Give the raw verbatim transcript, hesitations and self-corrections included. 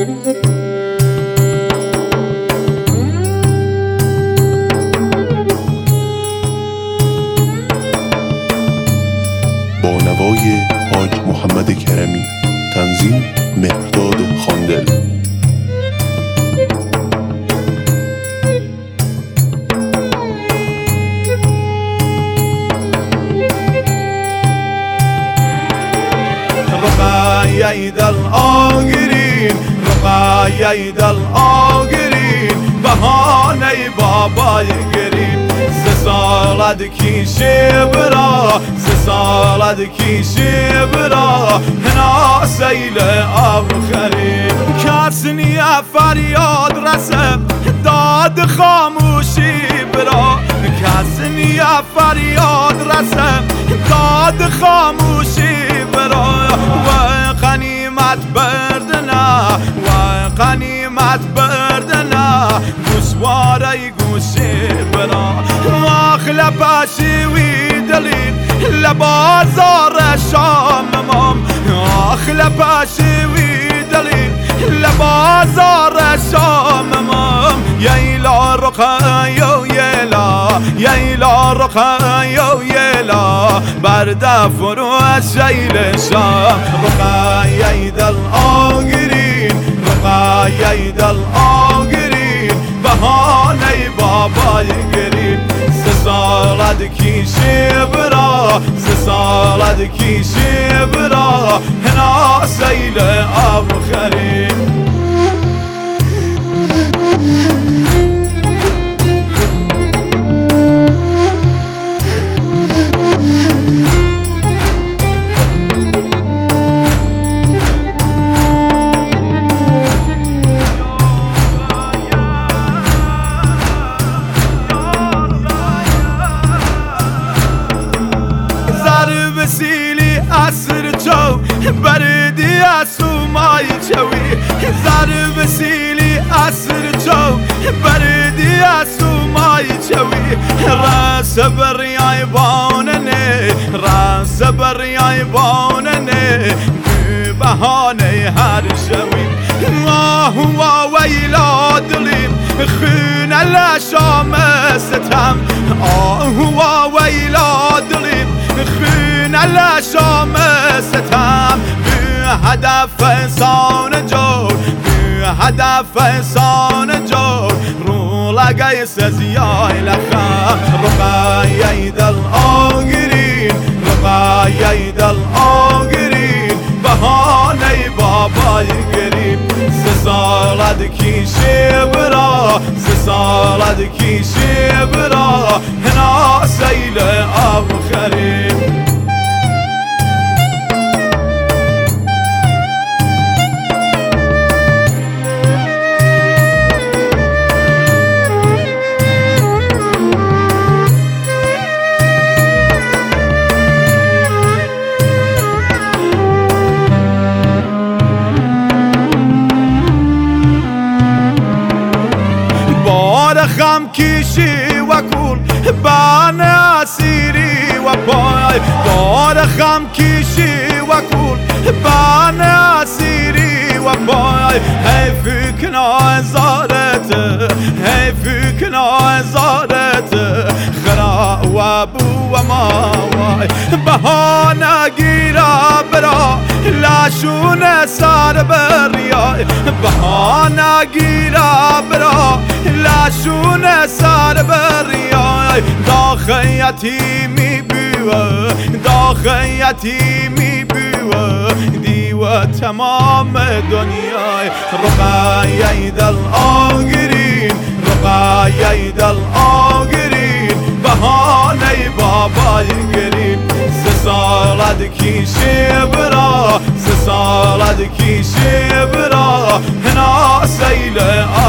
با نوای حاج محمد کرمی، تنظیم مهرداد خاندل. رقای دل آگرین، رقای دل آگرین، بهانه بابای گرین. سه سالد کیشه برا، سه سالد کیشه برا، هنا سیل آخرین. کس نیا فریاد رسم داد خاموشی برا، کس نیا فریاد رسم داد خاموشی برا. و غنیمت بردنا، و غنیمت بردنا، گوشواره گوشی برا. آخلا پاشی وی دلین لبازار شامم، آخلا پاشی وی دلین لبازار شامم. ییلا رقایو ییلا، ییلا رقایو ییلا، برده فرو شیل شام. رقای دل آگرین، رقای دل آگرین، بهانه بابای گرین. سه سالد کیشه برا، سه سالد کیشه برا، هنا سیل آخرین. سیلی اسر چو بردی اسومای چوی، ضرب سیلی اسر چو بردی اسومای چوی. راس بریای باننه، راس بریای باننه، بهانه هر شوی. آه و ویلا دلیم خون لشام ستم، آه و ویلا دلیم خون لشام ستم. بی هدف انسان جور، بی هدف انسان جور، رو لگای سزیای لخم. رقای دل آگرین، رقای دل آگرین، بهانه بابای گرین. سه سالد کیشه برا، سه سالد کیشه برا، هنا سیل آخرین. خم کیشی و کول بان اسیری و پای، بار خم کیشی و کول بان اسیری و پای. حیف کنا زارت، حیف کنا زارت، خرا و بو و ماوای. بهانه گیرا برا لاشون سر بریای، بهانه گیرا برا لاشون سر بریای. داخیتی می بیوه، داخیتی می بیوه، دیوه تمام دنیای. رقای دل آگرین، رقای دل آگرین، بهانه بابای گرین. سه سالد کیشه برا، سه سالد کیشه برا، هنا سیل